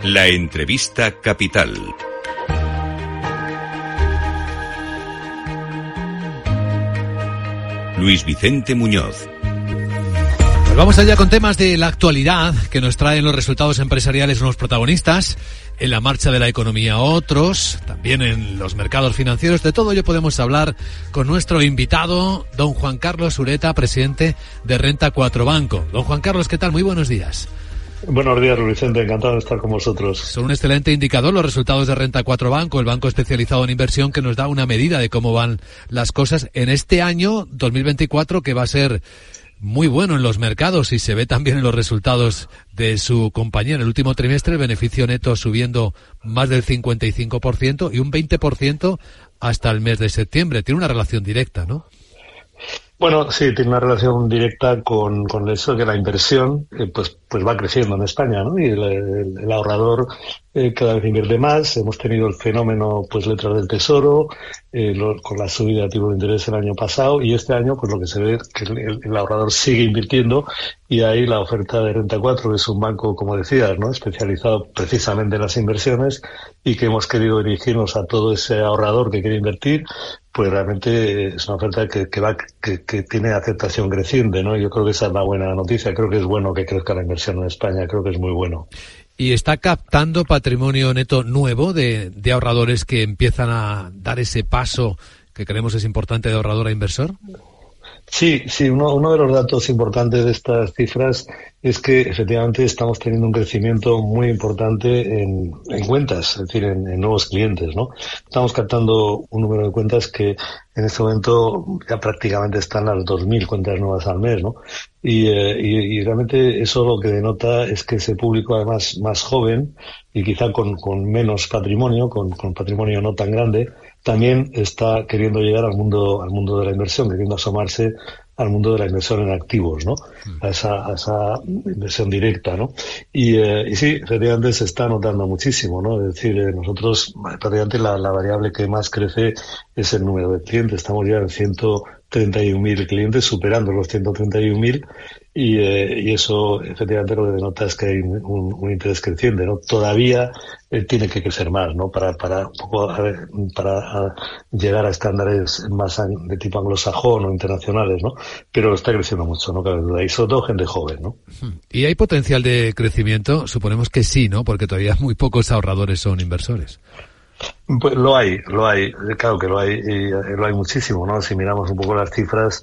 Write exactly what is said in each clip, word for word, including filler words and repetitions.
La entrevista capital. Luis Vicente Muñoz. Pues vamos allá con temas de la actualidad que nos traen los resultados empresariales unos protagonistas, en la marcha de la economía otros, también en los mercados financieros. De todo ello podemos hablar con nuestro invitado, don Juan Carlos Ureta, presidente de Renta cuatro Banco. Don Juan Carlos, ¿qué tal? Muy buenos días. Buenos días, Luis Vicente, encantado de estar con vosotros. Son un excelente indicador los resultados de Renta cuatro Banco, el banco especializado en inversión que nos da una medida de cómo van las cosas en este año dos mil veinticuatro, que va a ser muy bueno en los mercados y se ve también en los resultados de su compañía. En el último trimestre el beneficio neto subiendo más del cincuenta y cinco por ciento y un veinte por ciento hasta el mes de septiembre. Tiene una relación directa, ¿no? Bueno, sí, tiene una relación directa con, con eso que la inversión eh, pues pues va creciendo en España, ¿no? Y el, el, el ahorrador eh, cada vez invierte más. Hemos tenido el fenómeno, pues, letras del tesoro, eh, lo, con la subida de tipo de interés el año pasado, y este año, pues lo que se ve es que el, el ahorrador sigue invirtiendo, y ahí la oferta de Renta cuatro, que es un banco, como decías, ¿no?, especializado precisamente en las inversiones, y que hemos querido dirigirnos a todo ese ahorrador que quiere invertir, pues realmente es una oferta que, que va, que, que tiene aceptación creciente, ¿no? Yo creo que esa es la buena noticia. Creo que es bueno que crezca la inversión en España. Creo que es muy bueno. ¿Y está captando patrimonio neto nuevo de, de ahorradores que empiezan a dar ese paso que creemos es importante de ahorrador a inversor? Sí, sí, uno, uno de los datos importantes de estas cifras es que efectivamente estamos teniendo un crecimiento muy importante en, en cuentas, es decir, en, en nuevos clientes, ¿no? Estamos captando un número de cuentas que en este momento ya prácticamente están las dos mil cuentas nuevas al mes, ¿no? Y, eh, y, y realmente eso lo que denota es que ese público, además más joven y quizá con, con menos patrimonio, con, con patrimonio no tan grande, también está queriendo llegar al mundo, al mundo de la inversión, queriendo asomarse al mundo de la inversión en activos, ¿no? A esa, a esa inversión directa, ¿no? Y, eh, y sí, efectivamente se está notando muchísimo, ¿no? Es decir, eh, nosotros, prácticamente la, la variable que más crece es el número de clientes. Estamos ya en ciento treinta y un mil clientes, superando los ciento treinta y un mil, y, eh, y eso efectivamente lo que denota es que hay un, un interés creciente, ¿no? Todavía eh, tiene que crecer más, ¿no? Para, para, un poco, a ver, para a llegar a estándares más de tipo anglosajón o internacionales, ¿no? Pero está creciendo mucho, no cabe duda, y sobre todo gente joven, ¿no? ¿Y hay potencial de crecimiento? Suponemos que sí, ¿no? Porque todavía muy pocos ahorradores son inversores. Pues lo hay, lo hay, claro que lo hay, y lo hay muchísimo, ¿no? Si miramos un poco las cifras,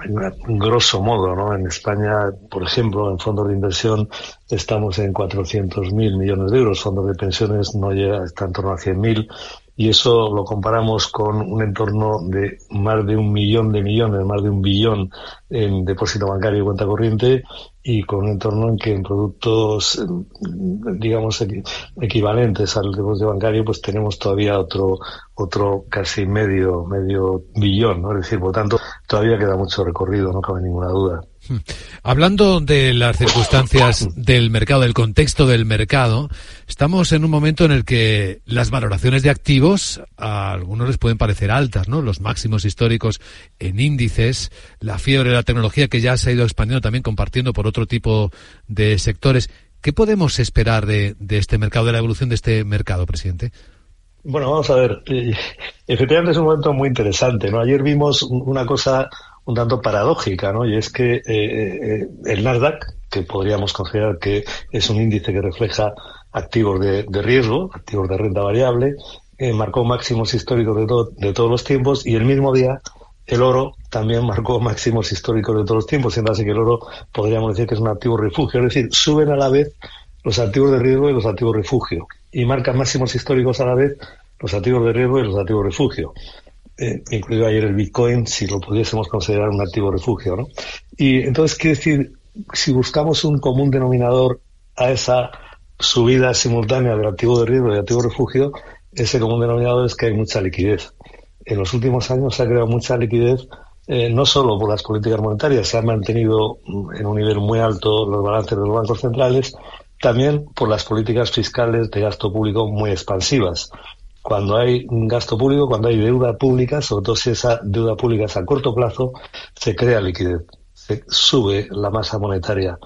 en grosso modo, ¿no? En España, por ejemplo, en fondos de inversión estamos en cuatrocientos mil millones de euros, fondos de pensiones no llega, está en torno a cien mil, y eso lo comparamos con un entorno de más de un millón de millones, más de un billón en depósito bancario y cuenta corriente, y con un entorno en que en productos, digamos, equivalentes al depósito bancario, pues tenemos todavía otro otro casi medio medio billón, ¿no? Es decir, por tanto, todavía queda mucho recorrido, no cabe ninguna duda. Hablando de las circunstancias del mercado, del contexto del mercado, estamos en un momento en el que las valoraciones de activos a algunos les pueden parecer altas, ¿no? Los máximos históricos en índices, la fiebre de la tecnología que ya se ha ido expandiendo también, compartiendo por otro tipo de sectores. ¿Qué podemos esperar de, de este mercado, de la evolución de este mercado, presidente? Bueno, vamos a ver. Efectivamente es un momento muy interesante, ¿no? Ayer vimos una cosa un tanto paradójica, ¿no? Y es que eh, eh, el Nasdaq, que podríamos considerar que es un índice que refleja activos de, de riesgo, activos de renta variable, eh, marcó máximos históricos de, to- de todos los tiempos, y el mismo día el oro también marcó máximos históricos de todos los tiempos, siendo así que el oro podríamos decir que es un activo refugio, es decir, suben a la vez los activos de riesgo y los activos refugio, y marcan máximos históricos a la vez los activos de riesgo y los activos refugio. Eh, incluido ayer el Bitcoin, si lo pudiésemos considerar un activo refugio, ¿no? Y entonces, quiere decir, si buscamos un común denominador a esa subida simultánea del activo de riesgo y del activo refugio, ese común denominador es que hay mucha liquidez. En los últimos años se ha creado mucha liquidez, eh, no solo por las políticas monetarias, se han mantenido en un nivel muy alto los balances de los bancos centrales, también por las políticas fiscales de gasto público muy expansivas. Cuando hay gasto público, cuando hay deuda pública, sobre todo si esa deuda pública es a corto plazo, se crea liquidez, se sube la masa monetaria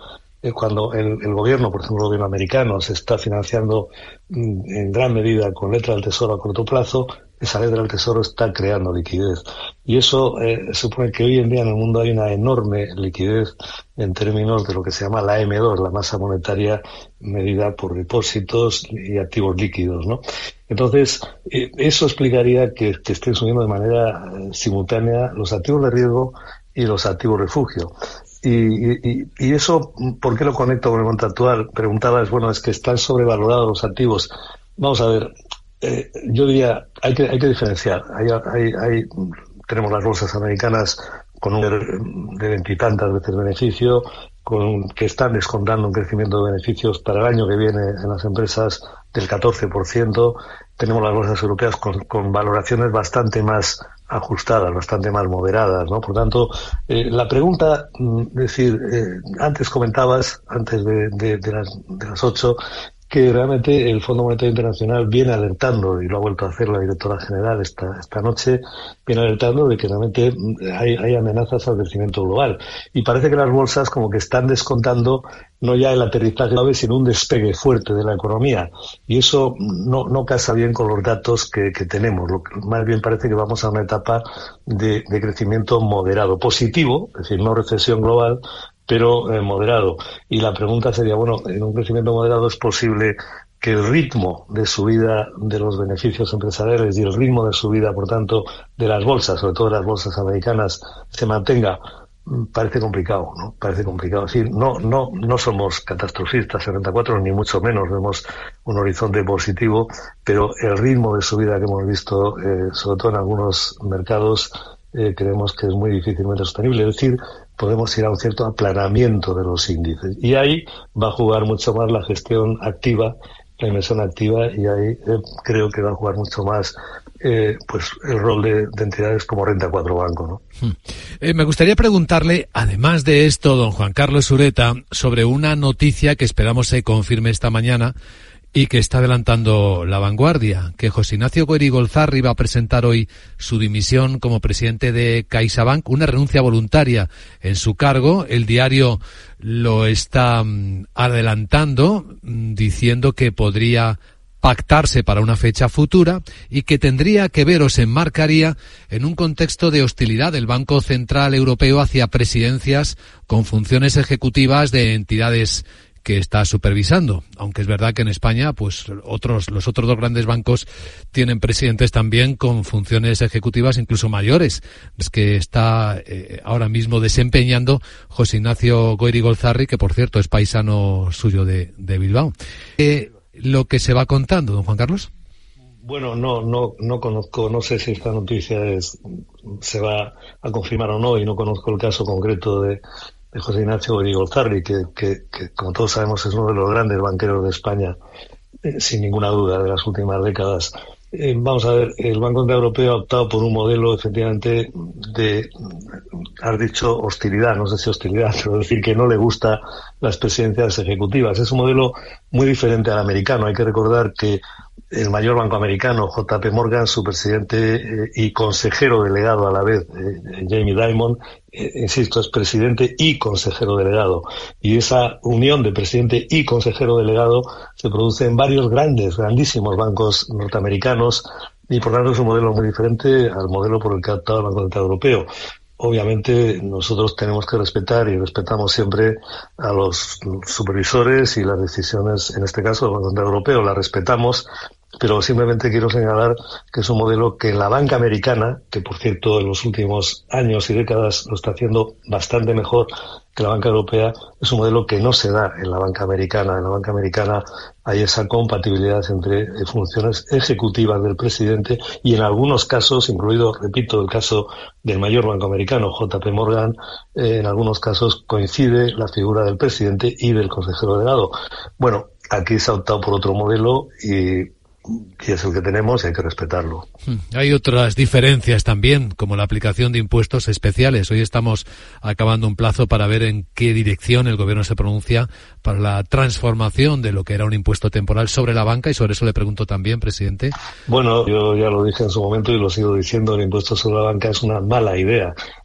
eh, cuando el, el gobierno, por ejemplo el gobierno americano, se está financiando mm, en gran medida con letra del Tesoro a corto plazo, esa letra del Tesoro está creando liquidez. Y eso eh, supone que hoy en día en el mundo hay una enorme liquidez en términos de lo que se llama la eme dos, la masa monetaria medida por depósitos y activos líquidos, ¿no? Entonces, eh, eso explicaría que, que estén subiendo de manera eh, simultánea los activos de riesgo y los activos refugio. Y, y, y eso, ¿por qué lo conecto con el momento actual? Preguntabas, bueno, es que están sobrevalorados los activos. Vamos a ver, eh, yo diría, hay que, hay que diferenciar. Hay, hay, hay, tenemos las bolsas americanas con un de veintitantas veces beneficio, con que están descontando un crecimiento de beneficios para el año que viene en las empresas del catorce por ciento. Tenemos las bolsas europeas con, con valoraciones bastante más ajustadas, bastante más moderadas, ¿no? Por tanto, eh, la pregunta, es decir, eh, antes comentabas, antes de, de, de las de las ocho, que realmente el Fondo Monetario Internacional viene alertando, y lo ha vuelto a hacer la directora general esta esta noche, viene alertando de que realmente hay, hay amenazas al crecimiento global. Y parece que las bolsas como que están descontando no ya el aterrizaje suave, sino un despegue fuerte de la economía. Y eso no, no casa bien con los datos que, que tenemos. Lo que más bien parece que vamos a una etapa de, de crecimiento moderado, positivo, es decir, no recesión global, pero eh, moderado. Y la pregunta sería, bueno, en un crecimiento moderado es posible que el ritmo de subida de los beneficios empresariales y el ritmo de subida, por tanto, de las bolsas, sobre todo de las bolsas americanas, se mantenga. Parece complicado, ¿no? Parece complicado. Es decir, no, no, no somos catastrofistas en Renta cuatro, ni mucho menos vemos un horizonte positivo, pero el ritmo de subida que hemos visto, eh, sobre todo en algunos mercados, eh, creemos que es muy difícilmente sostenible. Es decir, podemos ir a un cierto aplanamiento de los índices. Y ahí va a jugar mucho más la gestión activa, la inversión activa, y ahí eh, creo que va a jugar mucho más Eh, pues el rol de, de entidades como Renta cuatro Banco, ¿no? Eh, me gustaría preguntarle, además de esto, don Juan Carlos Ureta, sobre una noticia que esperamos se confirme esta mañana y que está adelantando La Vanguardia, que José Ignacio Goirigolzarri va a presentar hoy su dimisión como presidente de CaixaBank, una renuncia voluntaria en su cargo. El diario lo está um, adelantando, um, diciendo que podría pactarse para una fecha futura y que tendría que ver o se enmarcaría en un contexto de hostilidad del Banco Central Europeo hacia presidencias con funciones ejecutivas de entidades que está supervisando, aunque es verdad que en España pues otros los otros dos grandes bancos tienen presidentes también con funciones ejecutivas incluso mayores, es que está eh, ahora mismo desempeñando José Ignacio Goirigolzarri, que por cierto es paisano suyo de, de Bilbao. Eh, lo que se va contando, don Juan Carlos. Bueno, no, no, no conozco, no sé si esta noticia es, se va a confirmar o no, y no conozco el caso concreto de, de José Ignacio Goirigolzarri, que, que, que como todos sabemos es uno de los grandes banqueros de España, eh, sin ninguna duda, de las últimas décadas. Eh, vamos a ver, el Banco Central Europeo ha optado por un modelo, efectivamente, de, has dicho hostilidad, no sé si hostilidad, pero decir que no le gusta las presidencias ejecutivas. Es un modelo muy diferente al americano. Hay que recordar que el mayor banco americano, J P Morgan, su presidente eh, y consejero delegado a la vez, eh, Jamie Dimon, eh, insisto, es presidente y consejero delegado. Y esa unión de presidente y consejero delegado se produce en varios grandes, grandísimos bancos norteamericanos, y por tanto es un modelo muy diferente al modelo por el que ha optado el Banco Central Europeo. Obviamente nosotros tenemos que respetar y respetamos siempre a los supervisores y las decisiones, en este caso del Banco Central Europeo, las respetamos, pero simplemente quiero señalar que es un modelo que en la banca americana, que por cierto en los últimos años y décadas lo está haciendo bastante mejor que la banca europea, es un modelo que no se da en la banca americana. En la banca americana hay esa compatibilidad entre funciones ejecutivas del presidente y en algunos casos, incluido, repito, el caso del mayor banco americano, J P Morgan, eh, en algunos casos coincide la figura del presidente y del consejero delegado. Bueno, aquí se ha optado por otro modelo y y es el que tenemos y hay que respetarlo. Hay otras diferencias también, como la aplicación de impuestos especiales. Hoy estamos acabando un plazo para ver en qué dirección el gobierno se pronuncia para la transformación de lo que era un impuesto temporal sobre la banca, y sobre eso le pregunto también, presidente. Bueno, yo ya lo dije en su momento y lo sigo diciendo, el impuesto sobre la banca es una mala idea.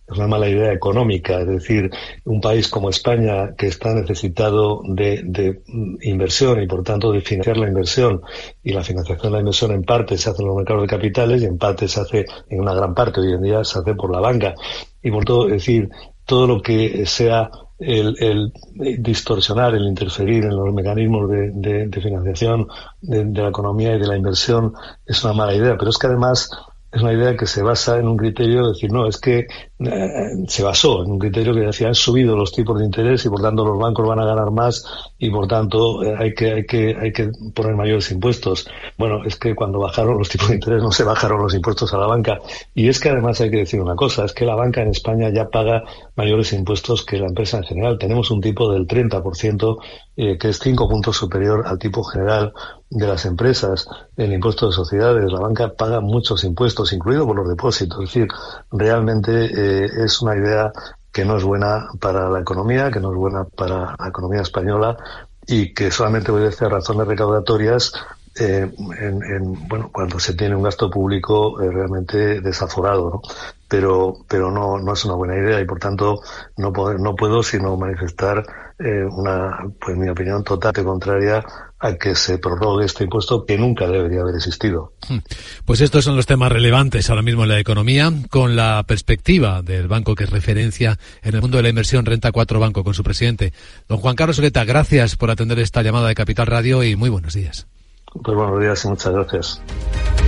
es una mala idea económica. Es decir, un país como España, que está necesitado de, de inversión y por tanto de financiar la inversión, y la financiación de la inversión en parte se hace en los mercados de capitales y en parte se hace, en una gran parte hoy en día se hace por la banca. Y por todo, es decir, todo lo que sea el, el distorsionar, el interferir en los mecanismos de, de, de financiación de, de la economía y de la inversión es una mala idea. Pero es que además es una idea que se basa en un criterio de decir, no, es que eh, se basó en un criterio que decía, han subido los tipos de interés y por tanto los bancos van a ganar más y por tanto eh, hay que hay que hay que poner mayores impuestos. Bueno, es que cuando bajaron los tipos de interés no se bajaron los impuestos a la banca. Y es que además hay que decir una cosa, es que la banca en España ya paga mayores impuestos que la empresa en general. Tenemos un tipo del treinta por ciento eh, que es cinco puntos superior al tipo general de las empresas. El impuesto de sociedades, la banca paga muchos impuestos, incluido por los depósitos. Es decir, realmente eh, es una idea que no es buena para la economía, que no es buena para la economía española y que solamente obedece a razones recaudatorias eh, en, en, bueno, cuando se tiene un gasto público eh, realmente desaforado, ¿no? Pero, pero no, no es una buena idea y por tanto no puedo, no puedo sino manifestar eh, una, pues mi opinión totalmente contraria a que se prorrogue este impuesto que nunca debería haber existido. Pues estos son los temas relevantes ahora mismo en la economía, con la perspectiva del banco que es referencia en el mundo de la inversión, Renta cuatro Banco, con su presidente. Don Juan Carlos Oleta, gracias por atender esta llamada de Capital Radio y muy buenos días. Pues buenos días y muchas gracias.